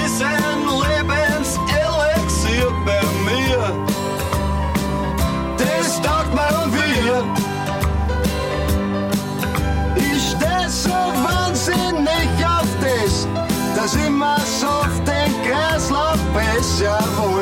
ist ein Lebenselixier bei mir. Das taugt mir und wir. Ich steh so wahnsinnig auf das, dass ich mir so auf den Kreislauf besser wohnt.